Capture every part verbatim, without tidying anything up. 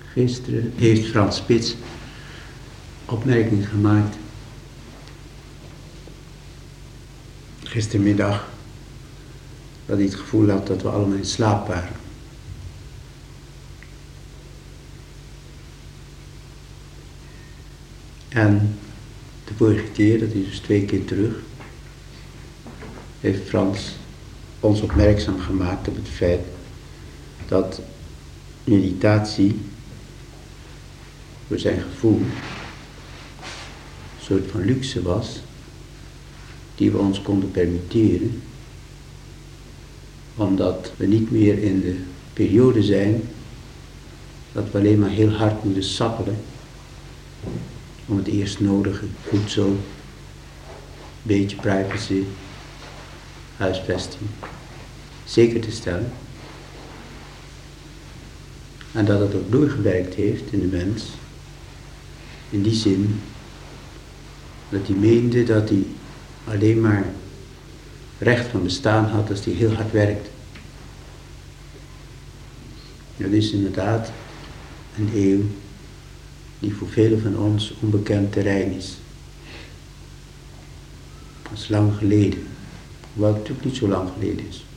Gisteren heeft Frans Spits opmerking gemaakt. Gistermiddag dat hij het gevoel had dat we allemaal in slaap waren. En de vorige keer, dat is dus twee keer terug, heeft Frans ons opmerkzaam gemaakt op het feit dat meditatie voor zijn gevoel een soort van luxe was die we ons konden permitteren, omdat we niet meer in de periode zijn dat we alleen maar heel hard moeten sappelen om het eerst nodige voedsel, beetje privacy, huisvesting zeker te stellen. En dat het ook doorgewerkt heeft in de mens, in die zin dat hij meende dat hij alleen maar recht van bestaan had als hij heel hard werkt. Dat is inderdaad een eeuw die voor velen van ons onbekend terrein is. Dat is lang geleden, hoewel het natuurlijk niet zo lang geleden is.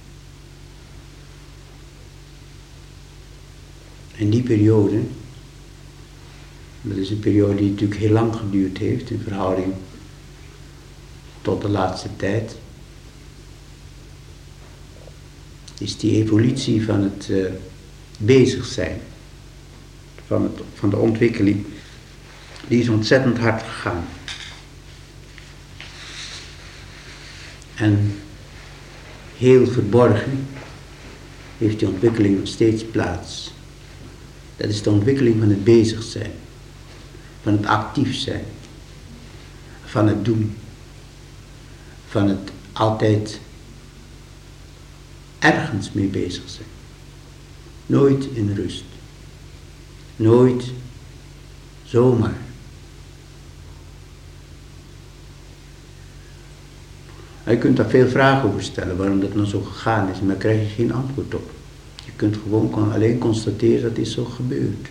In die periode, dat is een periode die natuurlijk heel lang geduurd heeft in verhouding tot de laatste tijd, is die evolutie van het uh, bezig zijn, van, het, van de ontwikkeling, die is ontzettend hard gegaan. En heel verborgen heeft die ontwikkeling nog steeds plaats. Dat is de ontwikkeling van het bezig zijn, van het actief zijn, van het doen, van het altijd ergens mee bezig zijn. Nooit in rust. Nooit zomaar. Je kunt daar veel vragen over stellen, waarom dat nou zo gegaan is, maar daar krijg je geen antwoord op. Je kunt gewoon alleen constateren dat dit zo gebeurt.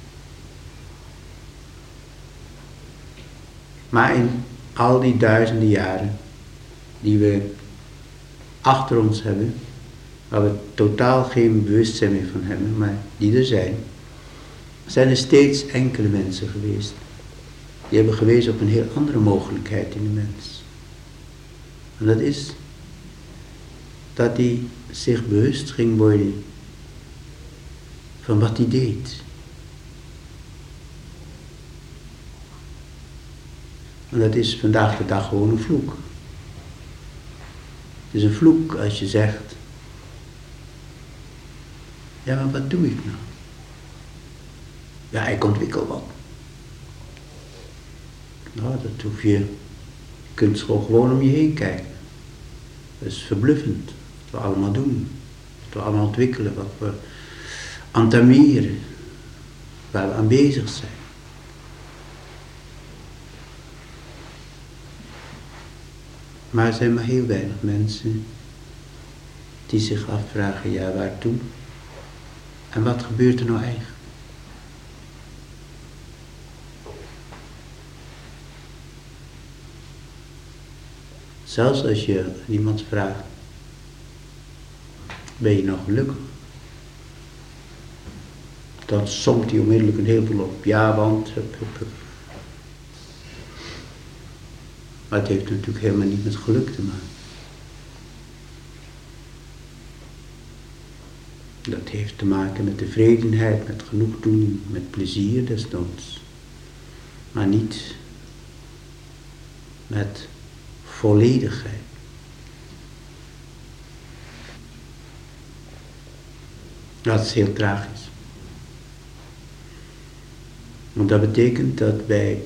Maar in al die duizenden jaren die we achter ons hebben, waar we totaal geen bewustzijn meer van hebben, maar die er zijn, zijn er steeds enkele mensen geweest. Die hebben gewezen op een heel andere mogelijkheid in de mens. En dat is dat hij zich bewust ging worden van wat hij deed. En dat is vandaag de dag gewoon een vloek. Het is een vloek als je zegt, ja, maar wat doe ik nou? Ja, ik ontwikkel wat. Nou, dat hoef je, je kunt gewoon om je heen kijken. Dat is verbluffend, wat we allemaal doen. Wat we allemaal ontwikkelen, wat we entameren, waar we aan bezig zijn. Maar er zijn maar heel weinig mensen die zich afvragen, ja, waartoe? En wat gebeurt er nou eigenlijk? Zelfs als je iemand vraagt, ben je nou gelukkig? Dan somt hij onmiddellijk een heleboel op. Ja, want... Hup, hup, hup. Maar het heeft natuurlijk helemaal niet met geluk te maken. Dat heeft te maken met tevredenheid, met genoegdoening, met plezier desnoods. Maar niet met volledigheid. Dat is heel tragisch. Want dat betekent dat wij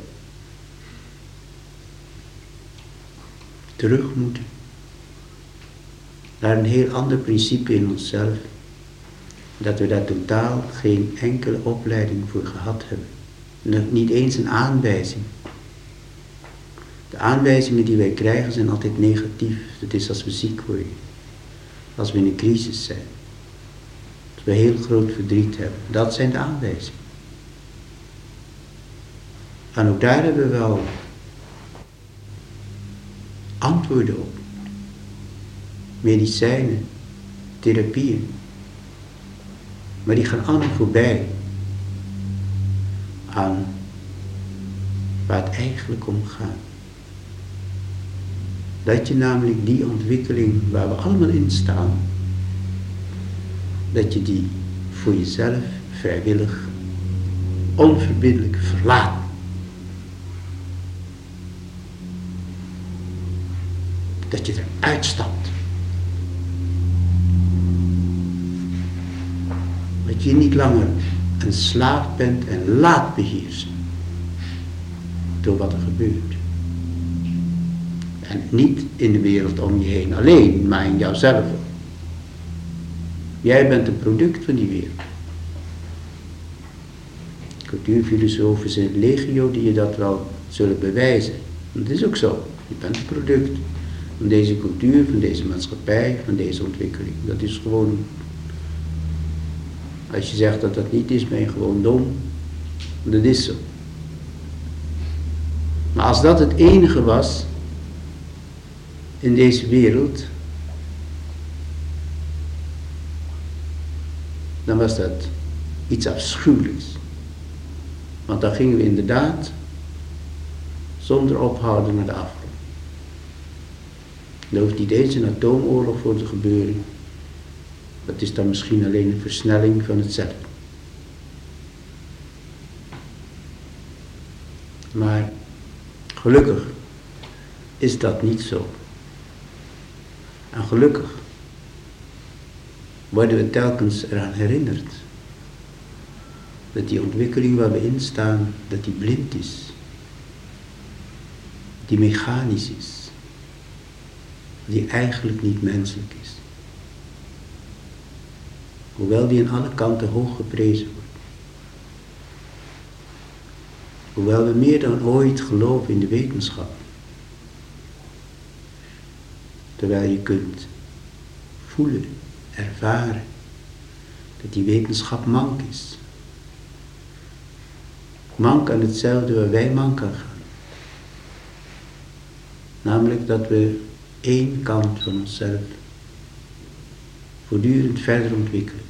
terug moeten naar een heel ander principe in onszelf. Dat we daar totaal geen enkele opleiding voor gehad hebben. Nog niet eens een aanwijzing. De aanwijzingen die wij krijgen zijn altijd negatief. Dat is als we ziek worden. Als we in een crisis zijn. Als we heel groot verdriet hebben. Dat zijn de aanwijzingen. En ook daar hebben we wel antwoorden op. Medicijnen, therapieën. Maar die gaan allemaal voorbij aan waar het eigenlijk om gaat. Dat je namelijk die ontwikkeling waar we allemaal in staan, dat je die voor jezelf vrijwillig, onverbiddelijk verlaat. Dat je eruit stapt. Dat je niet langer een slaaf bent en laat beheersen door wat er gebeurt. En niet in de wereld om je heen alleen, maar in jouzelf. Jij bent een product van die wereld. Cultuurfilosofen zijn legio die je dat wel zullen bewijzen. En dat is ook zo. Je bent een product van deze cultuur, van deze maatschappij, van deze ontwikkeling. Dat is gewoon... Als je zegt dat dat niet is, ben je gewoon dom. Dat is zo. Maar als dat het enige was in deze wereld, dan was dat iets afschuwelijks. Want dan gingen we inderdaad zonder ophouden naar de afgrond. Er hoeft niet eens een atoomoorlog voor te gebeuren. Dat is dan misschien alleen een versnelling van hetzelfde. Maar gelukkig is dat niet zo. En gelukkig worden we telkens eraan herinnerd dat die ontwikkeling waar we in staan, dat die blind is. Die mechanisch is. Die eigenlijk niet menselijk is. Hoewel die aan alle kanten hoog geprezen wordt. Hoewel we meer dan ooit geloven in de wetenschap. Terwijl je kunt voelen, ervaren, dat die wetenschap mank is. Mank aan hetzelfde waar wij mank aan gaan. Namelijk dat we één kant van onszelf voortdurend verder ontwikkelen.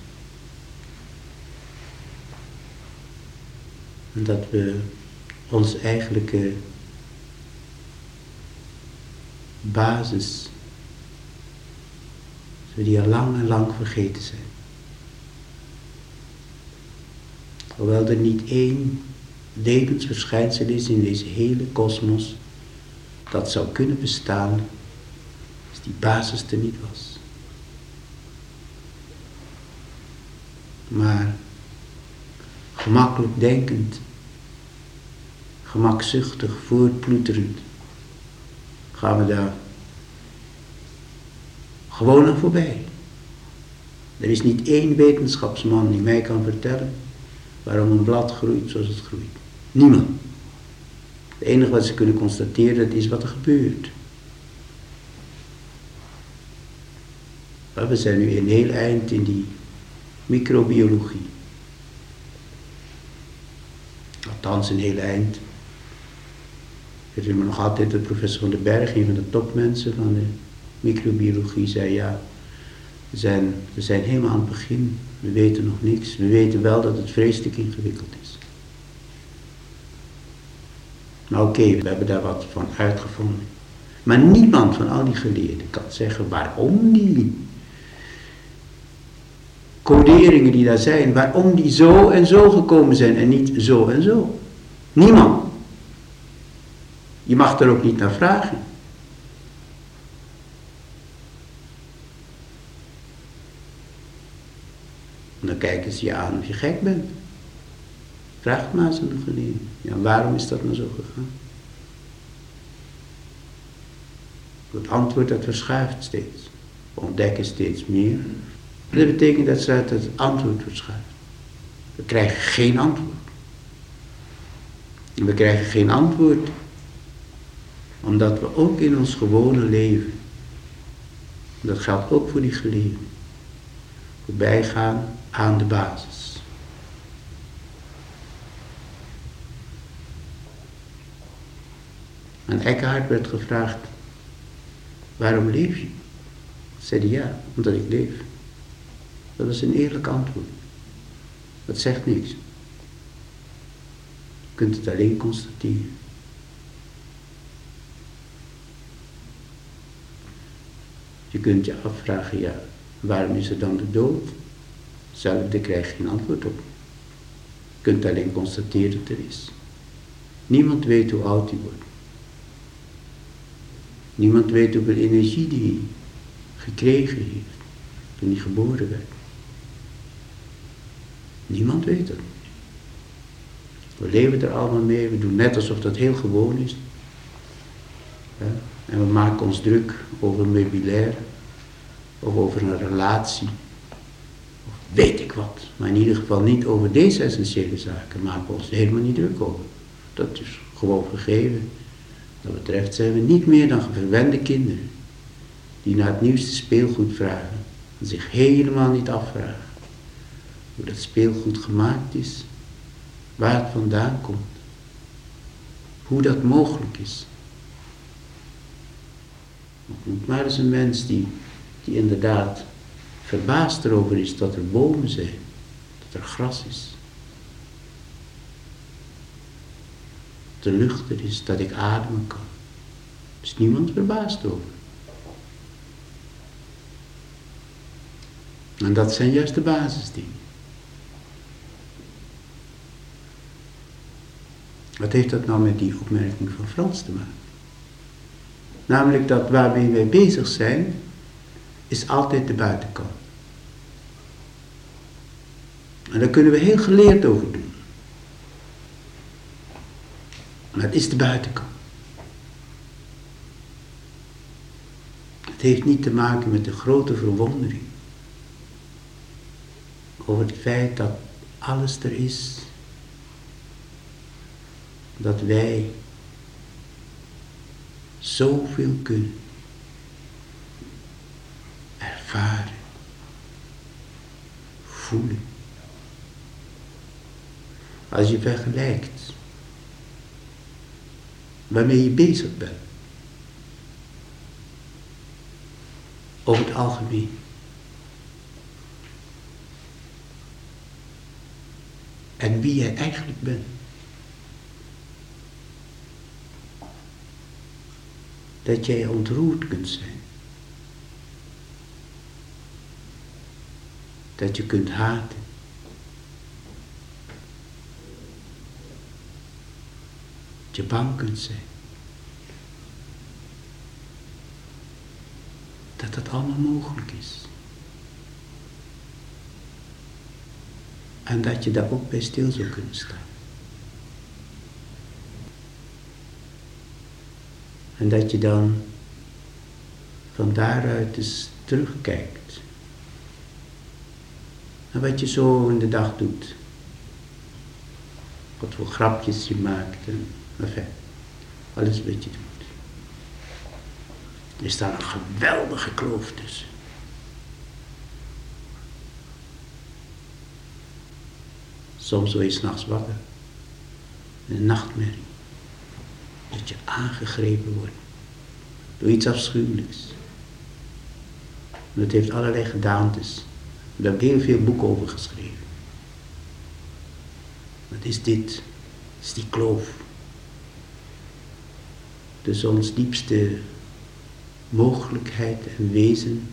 En dat we onze eigenlijke basis, dat die al lang en lang vergeten zijn. Hoewel er niet één levensverschijnsel is in deze hele kosmos dat zou kunnen bestaan als die basis er niet was. Maar gemakkelijk denkend, gemakzuchtig, voortploeterend, gaan we daar gewoon aan voorbij. Er is niet één wetenschapsman die mij kan vertellen waarom een blad groeit zoals het groeit. Niemand. Het enige wat ze kunnen constateren, dat is wat er gebeurt. Maar we zijn nu een heel eind in die microbiologie. Althans een heel eind. Ik herinner me nog altijd dat professor Van den Berg, een van de topmensen van de microbiologie, zei ja, we zijn, we zijn helemaal aan het begin. We weten nog niks. We weten wel dat het vreselijk ingewikkeld is. Maar oké, okay, we hebben daar wat van uitgevonden. Maar niemand van al die geleerden kan zeggen waarom die coderingen die daar zijn, waarom die zo en zo gekomen zijn en niet zo en zo. Niemand. Je mag er ook niet naar vragen. En dan kijken ze je aan of je gek bent. Vraag het maar eens aan de geleerden. Ja, waarom is dat nou zo gegaan? Het antwoord dat verschuift steeds. We ontdekken steeds meer. Dat betekent dat ze uit het antwoord verschuift. We krijgen geen antwoord. En we krijgen geen antwoord omdat we ook in ons gewone leven, dat geldt ook voor die geleerden, voorbij gaan aan de basis. Aan Eckhart werd gevraagd, waarom leef je? Zei hij, ja, omdat ik leef. Dat was een eerlijk antwoord. Dat zegt niks. Je kunt het alleen constateren. Je kunt je afvragen, ja, waarom is er dan de dood? Zelf, daar krijg je geen antwoord op. Je kunt alleen constateren dat er is. Niemand weet hoe oud hij wordt. Niemand weet hoeveel energie die gekregen heeft toen hij geboren werd. Niemand weet het. We leven er allemaal mee, we doen net alsof dat heel gewoon is. Ja? En we maken ons druk over meubilair, of over een relatie, of weet ik wat. Maar in ieder geval niet over deze essentiële zaken, maken we ons helemaal niet druk over. Dat is gewoon gegeven. Wat dat betreft zijn we niet meer dan verwende kinderen, die naar het nieuwste speelgoed vragen, en zich helemaal niet afvragen hoe dat speelgoed gemaakt is, waar het vandaan komt, hoe dat mogelijk is. Maar is een mens die, die inderdaad verbaasd erover is dat er bomen zijn, dat er gras is, dat de lucht er is, dat ik ademen kan. Er is niemand verbaasd over. En dat zijn juist de basisdingen. Wat heeft dat nou met die opmerking van Frans te maken? Namelijk dat waarmee wij bezig zijn, is altijd de buitenkant. En daar kunnen we heel geleerd over doen. Maar het is de buitenkant. Het heeft niet te maken met de grote verwondering over het feit dat alles er is. Dat wij zoveel kunnen ervaren, voelen. Als je vergelijkt waarmee je bezig bent, over het algemeen, en wie jij eigenlijk bent, dat jij ontroerd kunt zijn. Dat je kunt haten. Dat je bang kunt zijn. Dat dat allemaal mogelijk is. En dat je daar ook bij stil zou kunnen staan. En dat je dan van daaruit eens terugkijkt. En wat je zo in de dag doet. Wat voor grapjes je maakt. En enfin, alles wat je doet. Er staat een geweldige kloof tussen. Soms word je 's nachts wakker. Een nachtmerrie. Dat je aangegrepen wordt door iets afschuwelijks. En dat heeft allerlei gedaantes. Daar heb ik heel veel boeken over geschreven. Wat is dit? Het is die kloof. Tussen ons diepste mogelijkheid en wezen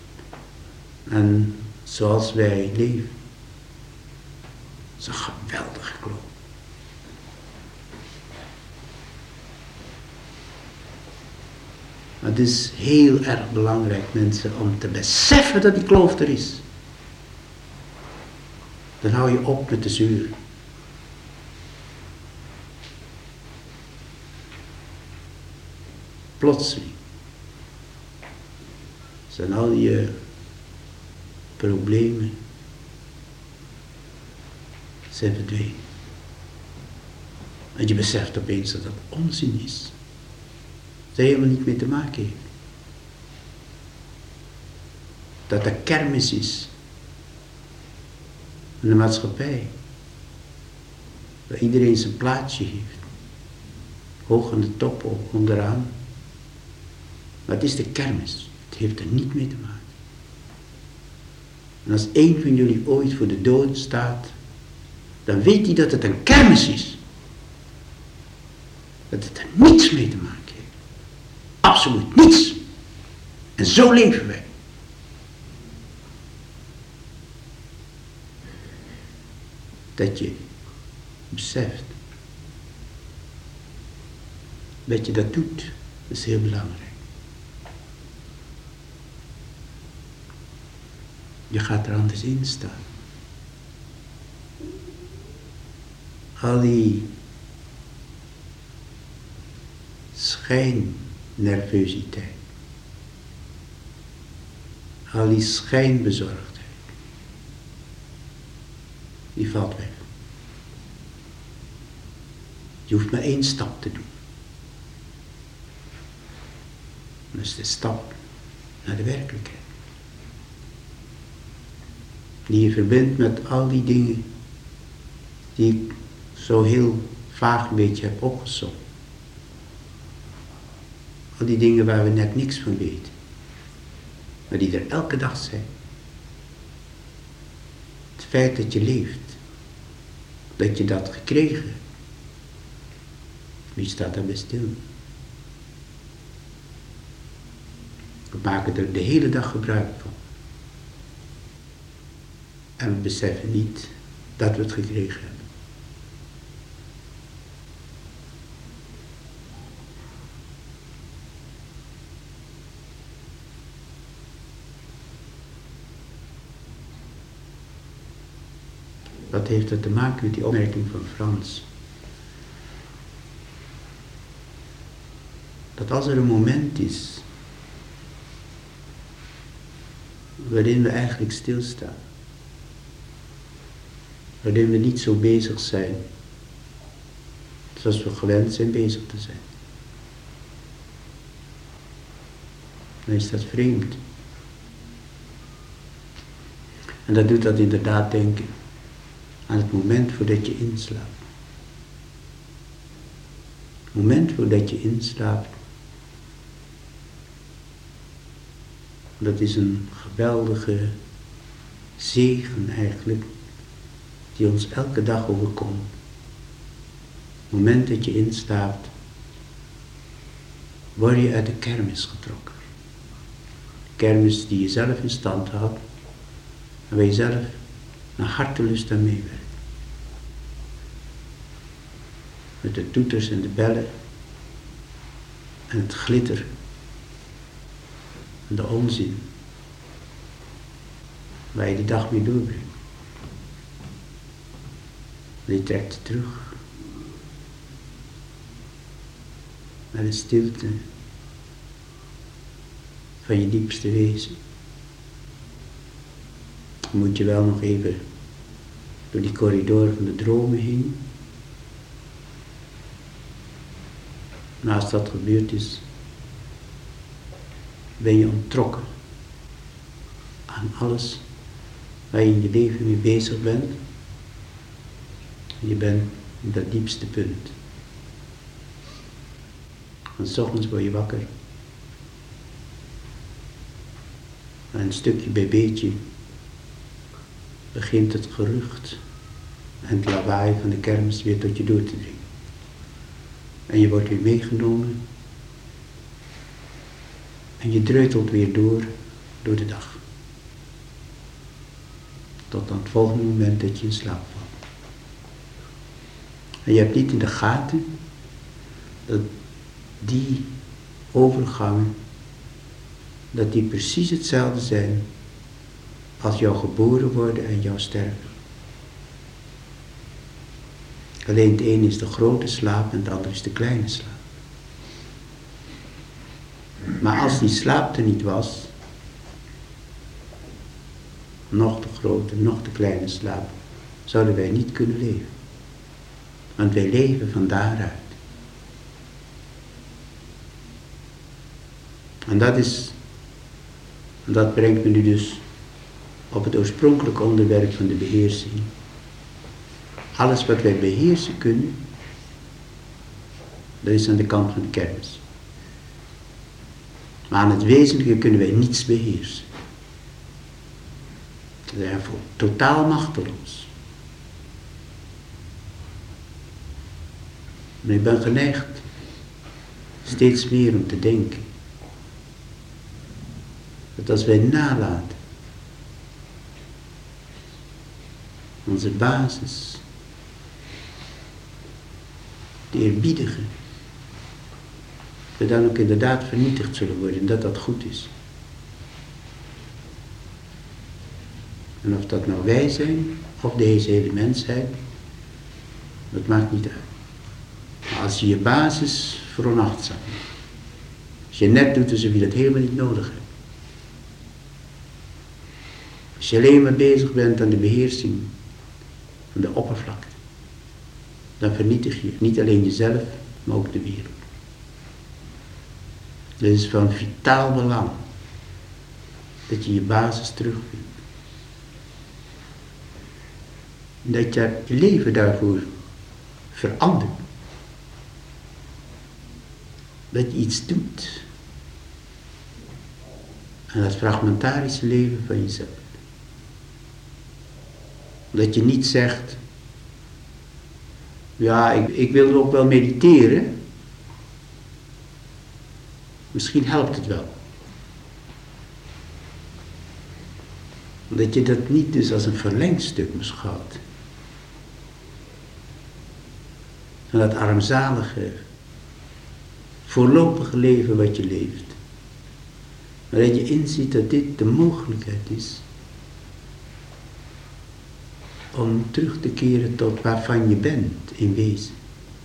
en zoals wij leven. Het is een geweldige kloof. Het is heel erg belangrijk, mensen, om te beseffen dat die kloof er is. Dan hou je op met de zuur. Plotseling zijn al je problemen zijn verdwenen. En je beseft opeens dat dat onzin is. Dat het helemaal niet mee te maken heeft. Dat er kermis is. In de maatschappij. Waar iedereen zijn plaatsje heeft. hoog aan de top of onderaan. Maar het is de kermis. Het heeft er niet mee te maken. En als een van jullie ooit voor de dood staat, dan weet hij dat het een kermis is. Dat het er niets mee te maken heeft. Absoluut niets. En zo leven wij. Dat je beseft dat je dat doet, dat is heel belangrijk. Je gaat er anders in staan. Al die schijnnervositeit, al die schijnbezorgdheid, die valt weg. Je hoeft maar één stap te doen. Dat is de stap naar de werkelijkheid. Die je verbindt met al die dingen die ik zo heel vaag een beetje heb opgezocht. Al die dingen waar we net niks van weten. Maar die er elke dag zijn. Het feit dat je leeft. Dat je dat gekregen hebt. Wie staat daarbij stil? We maken er de hele dag gebruik van. En we beseffen niet dat we het gekregen hebben. Wat heeft dat te maken met die opmerking van Frans? Dat als er een moment is waarin we eigenlijk stilstaan, waarin we niet zo bezig zijn zoals we gewend zijn bezig te zijn, dan is dat vreemd. En dat doet dat inderdaad denken aan het moment voordat je inslaapt. Het moment voordat je inslaapt, dat is een geweldige zegen eigenlijk, die ons elke dag overkomt. Het moment dat je inslaapt, word je uit de kermis getrokken. De kermis die je zelf in stand houdt, en waar je zelf naar hartelust aan meewerkt. Met de toeters en de bellen en het glitter en de onzin waar je de dag mee doorbrengt. En je trekt je terug naar de stilte van je diepste wezen. Dan moet je wel nog even door die corridor van de dromen heen. En als dat gebeurd is, ben je onttrokken aan alles waar je in je leven mee bezig bent. En je bent in dat diepste punt. En 's ochtends word je wakker. En een stukje bij beetje begint het gerucht en het lawaai van de kermis weer tot je door te dringen. En je wordt weer meegenomen. En je dreutelt weer door, door de dag. Tot aan het volgende moment dat je in slaap valt. En je hebt niet in de gaten dat die overgangen, dat die precies hetzelfde zijn als jouw geboren worden en jouw sterven. Alleen het een is de grote slaap en het andere is de kleine slaap. Maar als die slaap er niet was, nog de grote, nog de kleine slaap, zouden wij niet kunnen leven. Want wij leven van daaruit. En dat is, dat brengt me nu dus op het oorspronkelijke onderwerp van de beheersing. Alles wat wij beheersen kunnen, Dat is aan de kant van de kennis. Maar aan het wezenlijke kunnen wij niets beheersen. We zijn totaal machteloos. Maar ik ben geneigd steeds meer om te denken dat als wij nalaten onze basis te eerbiedigen, we dan ook inderdaad vernietigd zullen worden en dat dat goed is. En of dat nou wij zijn of deze hele mensheid, dat maakt niet uit. Maar als je je basis veronachtzamt, als je net doet alsof je dat helemaal niet nodig hebt, als je alleen maar bezig bent aan de beheersing van de oppervlakte, dan vernietig je niet alleen jezelf, maar ook de wereld. Het is van vitaal belang dat je je basis terugvindt. Dat je je leven daarvoor verandert. Dat je iets doet aan het fragmentarische leven van jezelf. Dat je niet zegt, ja, ik, ik wil ook wel mediteren. Misschien helpt het wel. Dat je dat niet dus als een verlengstuk beschouwt. Van dat armzalige, voorlopige leven wat je leeft. Maar dat je inziet dat dit de mogelijkheid is om terug te keren tot waarvan je bent in wezen.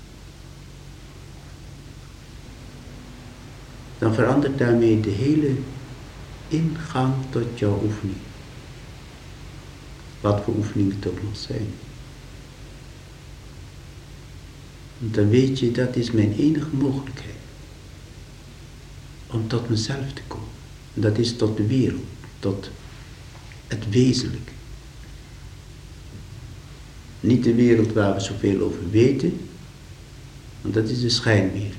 Dan verandert daarmee de hele ingang tot jouw oefening. Wat voor oefeningen het ook nog zijn. Want dan weet je, dat is mijn enige mogelijkheid om tot mezelf te komen. En dat is tot de wereld, tot het wezenlijke. Niet de wereld waar we zoveel over weten, want dat is de schijnwereld.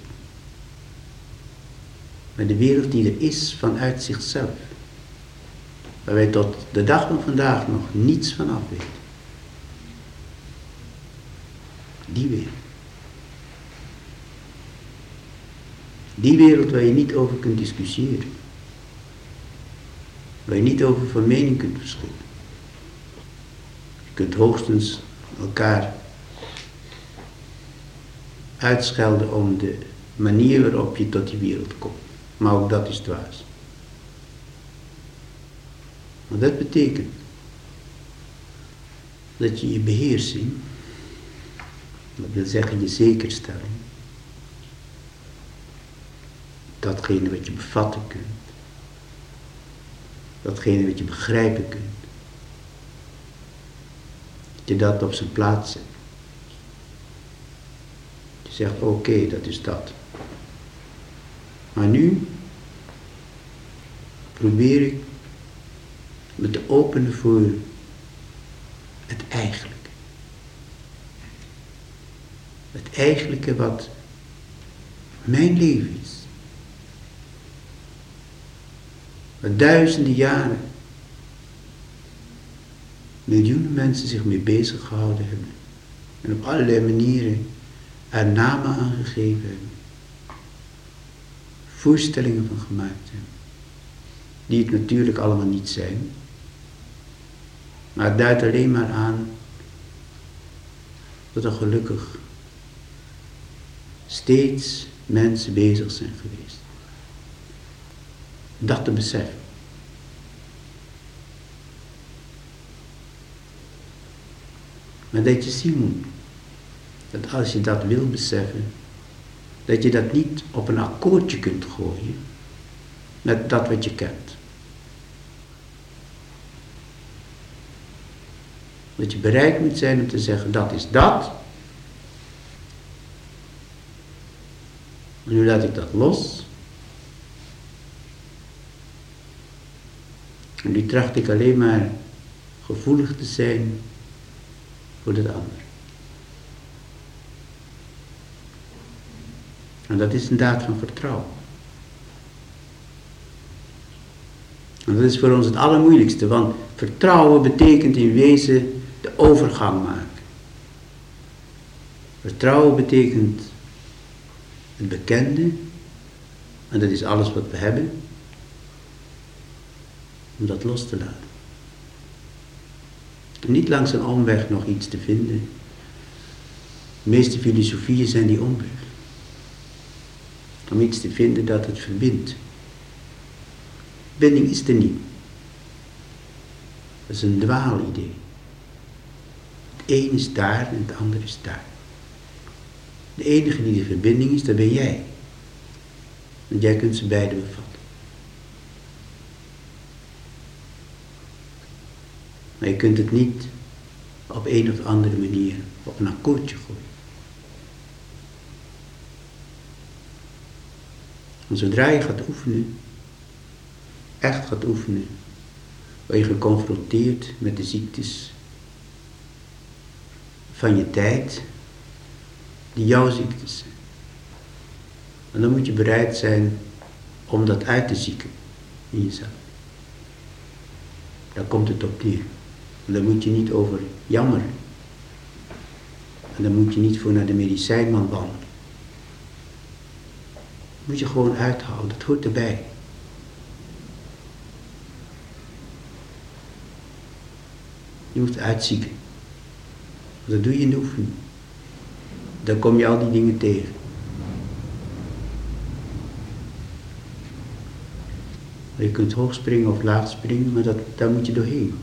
Maar de wereld die er is vanuit zichzelf. Waar wij tot de dag van vandaag nog niets van af weten. Die wereld. Die wereld waar je niet over kunt discussiëren. Waar je niet over van mening kunt verschillen. Je kunt hoogstens elkaar uitschelden om de manier waarop je tot die wereld komt. Maar ook dat is dwaas. Maar dat betekent dat je je beheersing, dat wil zeggen je zekerstelling, datgene wat je bevatten kunt, datgene wat je begrijpen kunt, dat je dat op zijn plaats zet. Je zegt oké, okay, dat is dat. Maar nu probeer ik me te openen voor het eigenlijke. Het eigenlijke wat mijn leven is. Waar duizenden jaren miljoenen mensen zich mee bezig gehouden hebben. En op allerlei manieren er namen aan gegeven hebben. Voorstellingen van gemaakt hebben. Die het natuurlijk allemaal niet zijn. Maar het duidt alleen maar aan dat er gelukkig steeds mensen bezig zijn geweest. Dat te beseffen. Maar dat je zien moet, dat als je dat wil beseffen, dat je dat niet op een akkoordje kunt gooien met dat wat je kent. Dat je bereid moet zijn om te zeggen, dat is dat. En nu laat ik dat los. En nu tracht ik alleen maar gevoelig te zijn voor het ander. En dat is een daad van vertrouwen. En dat is voor ons het allermoeilijkste, want vertrouwen betekent in wezen de overgang maken. Vertrouwen betekent het bekende, en dat is alles wat we hebben, om dat los te laten. En niet langs een omweg nog iets te vinden. De meeste filosofieën zijn die omweg. Om iets te vinden dat het verbindt. Binding is er niet. Dat is een dwaalidee. Het een is daar en het ander is daar. De enige die de verbinding is, dat ben jij. Want jij kunt ze beide bevatten. Maar je kunt het niet op een of andere manier op een akkoordje gooien. En zodra je gaat oefenen, echt gaat oefenen, word je geconfronteerd met de ziektes van je tijd, die jouw ziektes zijn. En dan moet je bereid zijn om dat uit te zieken in jezelf. Daar komt het op neer. En daar moet je niet over jammeren. En daar moet je niet voor naar de medicijnman wandelen. Dat moet je gewoon uithouden, dat hoort erbij. Je moet uitzieken. Dat doe je in de oefening. Dan kom je al die dingen tegen. Je kunt hoog springen of laag springen, maar dat, daar moet je doorheen.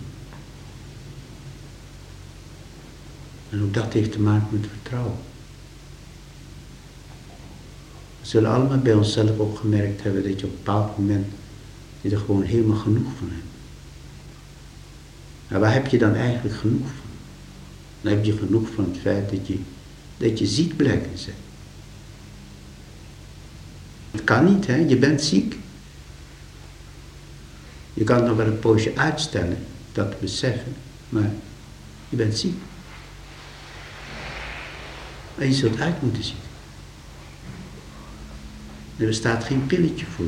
En ook dat heeft te maken met vertrouwen. We zullen allemaal bij onszelf opgemerkt hebben dat je op een bepaald moment je er gewoon helemaal genoeg van hebt. Nou, waar heb je dan eigenlijk genoeg van? Dan heb je genoeg van het feit dat je, dat je ziek blijkt te zijn. Het kan niet, hè? Je bent ziek. Je kan het nog wel een poosje uitstellen, dat te beseffen, maar je bent ziek. En je zult uit moeten zien. Er bestaat geen pilletje voor.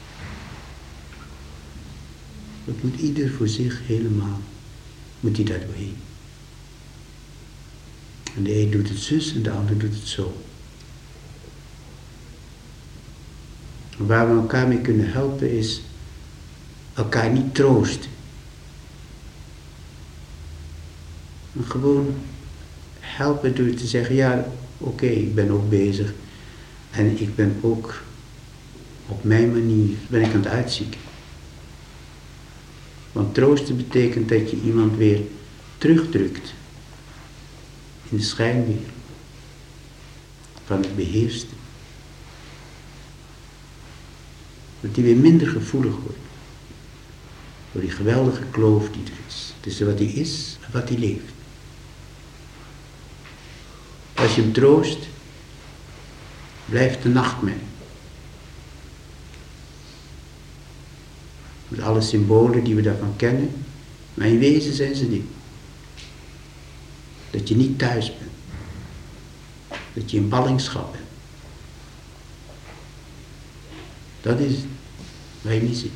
Dat moet ieder voor zich helemaal, moet hij daar doorheen. En de een doet het zus en de ander doet het zo. En waar we elkaar mee kunnen helpen is elkaar niet troosten. En gewoon helpen door te zeggen, ja, oké, okay, ik ben ook bezig. En ik ben ook op mijn manier, ben ik aan het uitzieken. Want troosten betekent dat je iemand weer terugdrukt in de schijnwereld van het beheerste. Dat die weer minder gevoelig wordt voor die geweldige kloof die er is. Tussen wat hij is en wat hij leeft. Als je hem troost, blijft de nachtmerrie. Met alle symbolen die we daarvan kennen, maar in wezen zijn ze dit. Dat je niet thuis bent. Dat je in ballingschap bent. Dat is waar je niet zit.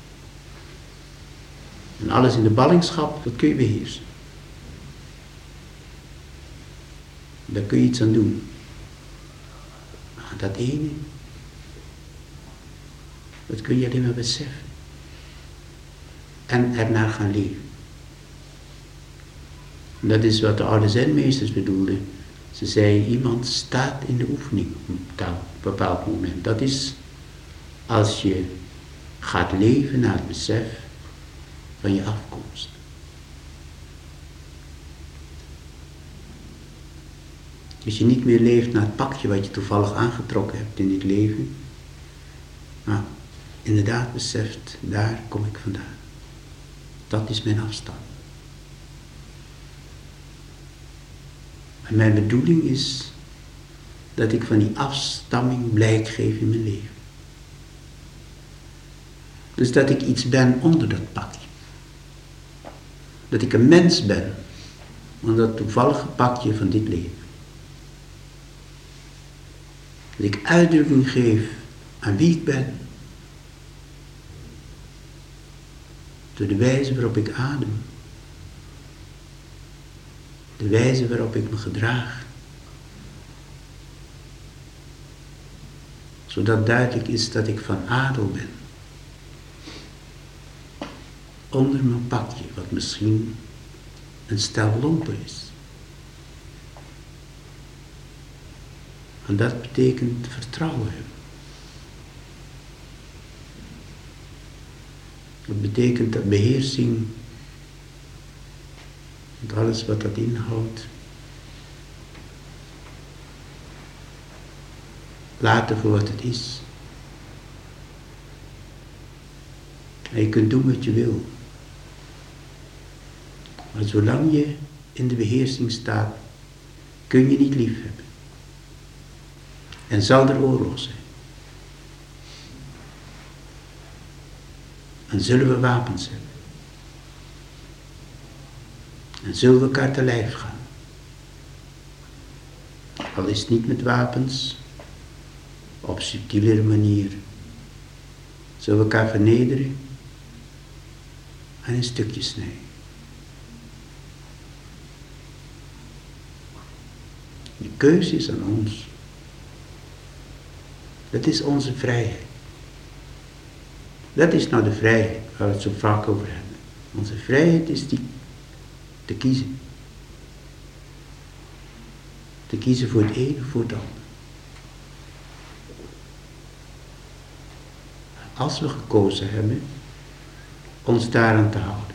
En alles in de ballingschap, dat kun je beheersen. Daar kun je iets aan doen. Maar dat ene, dat kun je alleen maar beseffen. En ernaar gaan leven. En dat is wat de oude zenmeesters bedoelden. Ze zeiden, iemand staat in de oefening op een bepaald moment. Dat is als je gaat leven naar het besef van je afkomst. Als je niet meer leeft naar het pakje wat je toevallig aangetrokken hebt in dit leven. Maar inderdaad beseft, daar kom ik vandaan. Dat is mijn afstand. En mijn bedoeling is dat ik van die afstamming blijk geef in mijn leven. Dus dat ik iets ben onder dat pakje. Dat ik een mens ben onder dat toevallige pakje van dit leven. Dat ik uitdrukking geef aan wie ik ben. Door de wijze waarop ik adem. De wijze waarop ik me gedraag. Zodat duidelijk is dat ik van adel ben. Onder mijn pakje, wat misschien een stel lompen is. En dat betekent vertrouwen hebben. Dat betekent dat beheersing, met alles wat dat inhoudt, laten voor wat het is. En je kunt doen wat je wil. Maar zolang je in de beheersing staat, kun je niet lief hebben. En zal er oorlog zijn. En zullen we wapens hebben. En zullen we elkaar te lijf gaan. Al is het niet met wapens, op subtielere manier. Zullen we elkaar vernederen en in stukjes snijden. De keuze is aan ons. Dat is onze vrijheid. Dat is nou de vrijheid waar we het zo vaak over hebben. Onze vrijheid is die te kiezen. Te kiezen voor het een of voor het ander. Als we gekozen hebben, ons daaraan te houden.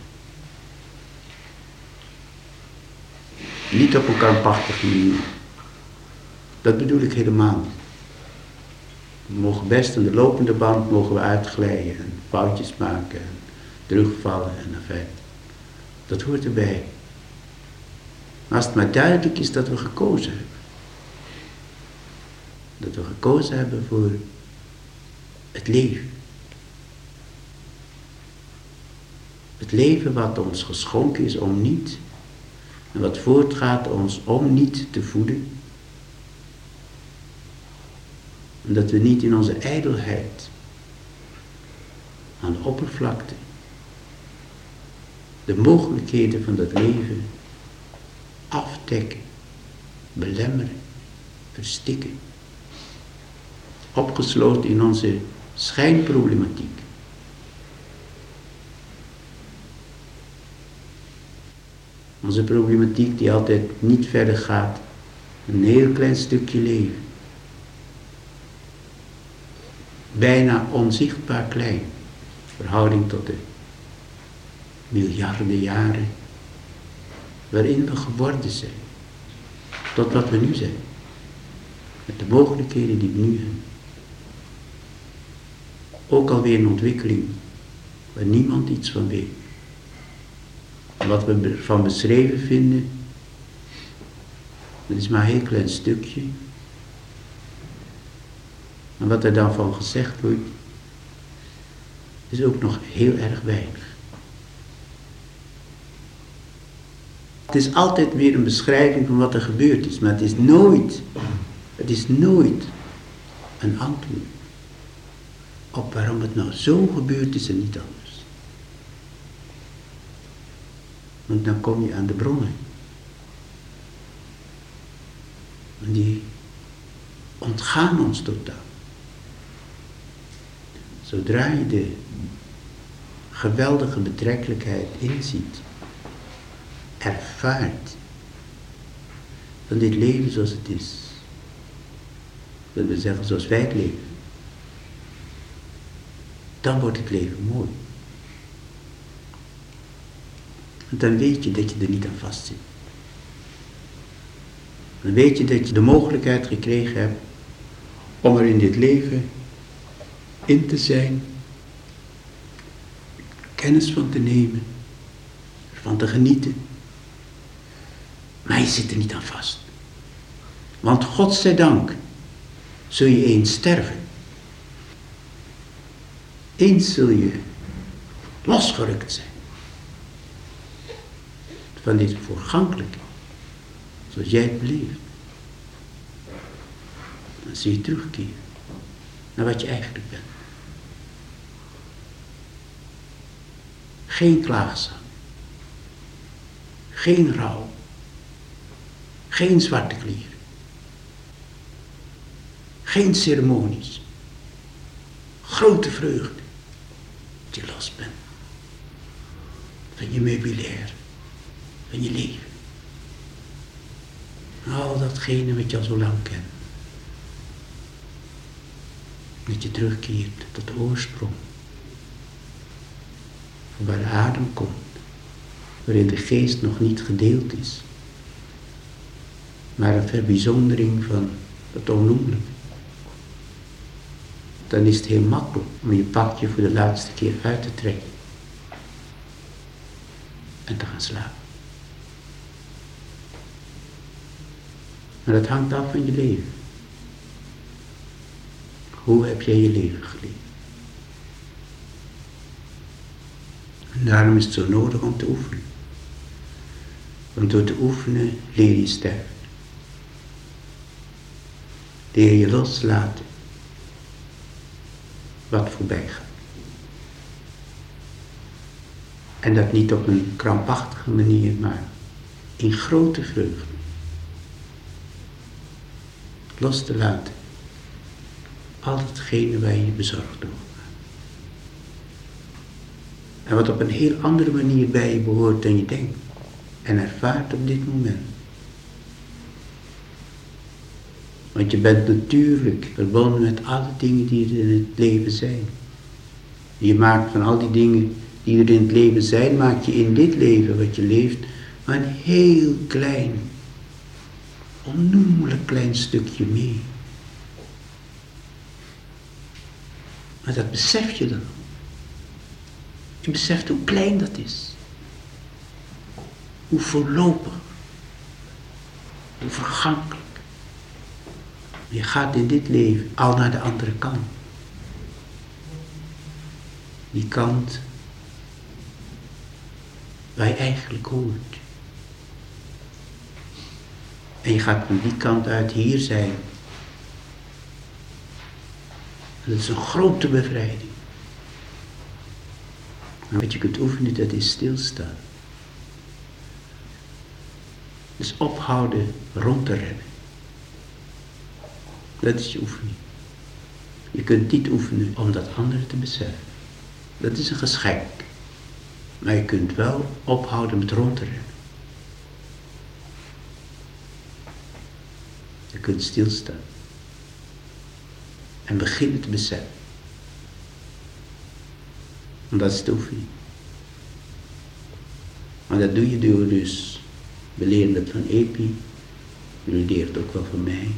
Niet op een krampachtige manier. Dat bedoel ik helemaal niet. We mogen best aan de lopende band mogen we uitglijden en foutjes maken en terugvallen en enfin. Dat hoort erbij. Maar als het maar duidelijk is dat we gekozen hebben. Dat we gekozen hebben voor het leven. Het leven wat ons geschonken is om niet, en wat voortgaat ons om niet te voeden. En dat we niet in onze ijdelheid aan de oppervlakte de mogelijkheden van dat leven afdekken, belemmeren, verstikken. Opgesloten in onze schijnproblematiek. Onze problematiek die altijd niet verder gaat, een heel klein stukje leven. Bijna onzichtbaar klein, verhouding tot de miljarden jaren waarin we geworden zijn, tot wat we nu zijn, met de mogelijkheden die we nu hebben. Ook alweer een ontwikkeling waar niemand iets van weet. En wat we ervan beschreven vinden, dat is maar een heel klein stukje. En wat er dan van gezegd wordt, is ook nog heel erg weinig. Het is altijd weer een beschrijving van wat er gebeurd is, maar het is nooit, het is nooit een antwoord op waarom het nou zo gebeurd is en niet anders. Want dan kom je aan de bronnen. En die ontgaan ons totaal. Zodra je de geweldige betrekkelijkheid inziet, ervaart van dit leven zoals het is. Dat wil zeggen zoals wij het leven. Dan wordt het leven mooi. Want dan weet je dat je er niet aan vastzit. Dan weet je dat je de mogelijkheid gekregen hebt om er in dit leven in te zijn, kennis van te nemen, van te genieten. Maar je zit er niet aan vast. Want God zij dank, zul je eens sterven. Eens zul je losgerukt zijn van dit vergankelijke, zoals jij het beleeft. Dan zul je terugkeren naar wat je eigenlijk bent. Geen klaagzang. Geen rouw. Geen zwarte kleren. Geen ceremonies. Grote vreugde. Dat je los bent. Van je meubilair. Van je leven. Al datgene wat je al zo lang kent. Dat je terugkeert tot de oorsprong. Van waar de adem komt. Waarin de geest nog niet gedeeld is. Maar een verbijzondering van het onnoemelijke. Dan is het heel makkelijk om je pakje voor de laatste keer uit te trekken. En te gaan slapen. Maar dat hangt af van je leven. Hoe heb jij je leven geleefd? En daarom is het zo nodig om te oefenen. Want door te oefenen leer je sterven. Leer je loslaten wat voorbij gaat. En dat niet op een krampachtige manier, maar in grote vreugde. Los te laten. Al hetgene waar je je bezorgd over maakt. En wat op een heel andere manier bij je behoort dan je denkt. En ervaart op dit moment. Want je bent natuurlijk verbonden met alle dingen die er in het leven zijn. Je maakt van al die dingen die er in het leven zijn, maak je in dit leven wat je leeft, maar een heel klein, onnoemelijk klein stukje mee. Maar dat besef je dan. Je beseft hoe klein dat is. Hoe voorlopig. Hoe vergankelijk. Je gaat in dit leven al naar de andere kant. Die kant waar je eigenlijk hoort. En je gaat van die kant uit hier zijn. En dat is een grote bevrijding. En wat je kunt oefenen, dat is stilstaan. Dus ophouden rond te rennen. Dat is je oefening. Je kunt niet oefenen om dat andere te beseffen. Dat is een geschenk. Maar je kunt wel ophouden met rond te rennen. Je kunt stilstaan. En beginnen te beseffen. En dat is de oefening. Maar dat doe je door dus, we leren dat van Epi, jullie leren het ook wel van mij.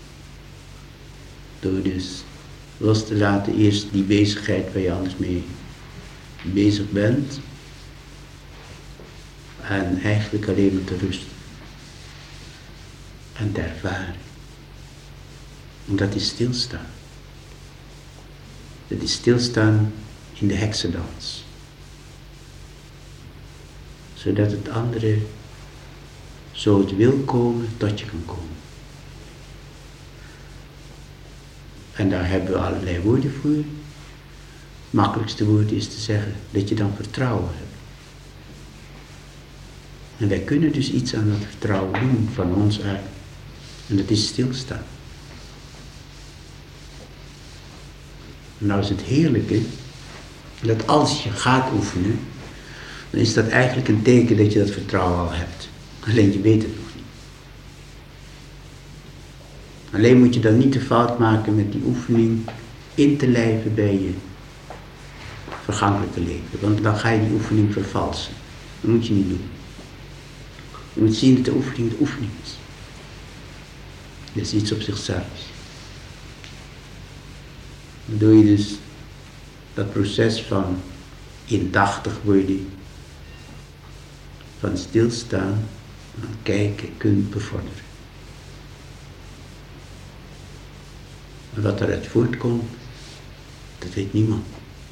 Door dus los te laten eerst die bezigheid waar je anders mee bezig bent. En eigenlijk alleen maar te rusten. En te ervaren. En dat is stilstaan. Dat is stilstaan in de heksendans. Zodat het andere, zo het wil komen, tot je kan komen. En daar hebben we allerlei woorden voor. Het makkelijkste woord is te zeggen dat je dan vertrouwen hebt. En wij kunnen dus iets aan dat vertrouwen doen van ons uit. En dat is stilstaan. En nou is het heerlijke, dat als je gaat oefenen, dan is dat eigenlijk een teken dat je dat vertrouwen al hebt. Alleen je weet het nog niet. Alleen moet je dan niet de fout maken met die oefening in te lijven bij je vergankelijke leven. Want dan ga je die oefening vervalsen. Dat moet je niet doen. Je moet zien dat de oefening de oefening is. Dat is iets op zichzelf. Dan doe je dus dat proces van indachtig worden, van stilstaan, van kijken, kunt bevorderen. En wat eruit voortkomt, dat weet niemand.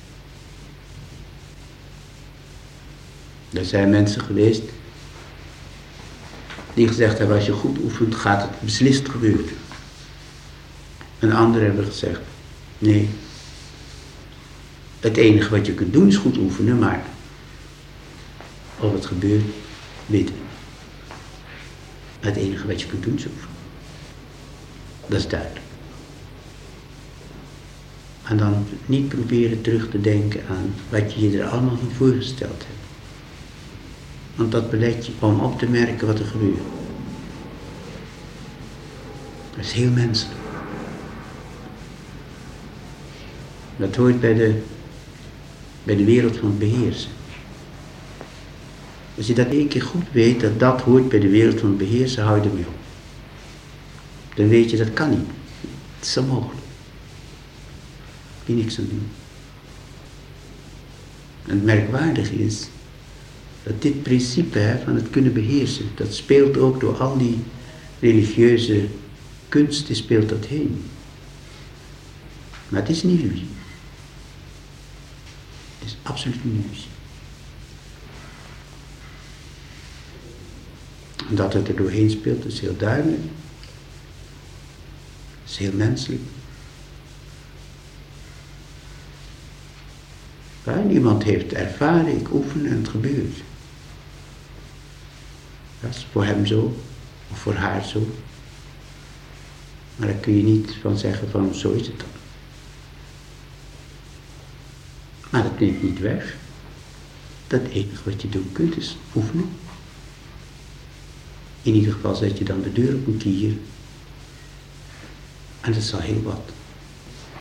Er zijn mensen geweest die gezegd hebben, als je goed oefent, gaat het beslist gebeuren. En anderen hebben gezegd, nee, het enige wat je kunt doen is goed oefenen, maar of het gebeurt, weten we. Het enige wat je kunt doen is oefenen. Dat is duidelijk. En dan niet proberen terug te denken aan wat je je er allemaal van voorgesteld hebt. Want dat belet je om op te merken wat er gebeurt. Dat is heel menselijk. Dat hoort bij de, bij de wereld van het beheersen. Als je dat één keer goed weet, dat dat hoort bij de wereld van het beheersen, hou je ermee op. Dan weet je, dat kan niet. Het is onmogelijk. Kun je niks aan doen. En het merkwaardige is, dat dit principe hè, van het kunnen beheersen, dat speelt ook door al die religieuze kunsten, speelt dat heen. Maar het is een illusie. Het is absoluut een illusie. En dat het er doorheen speelt is heel duidelijk. Het is heel menselijk. Ja, niemand heeft ervaren, ik oefen en het gebeurt. Dat is voor hem zo, of voor haar zo. Maar daar kun je niet van zeggen van zo is het dan. Maar dat neemt niet weg. Dat enige wat je doen kunt is oefenen. In ieder geval zet je dan de deur op een kier. En dat is al heel wat.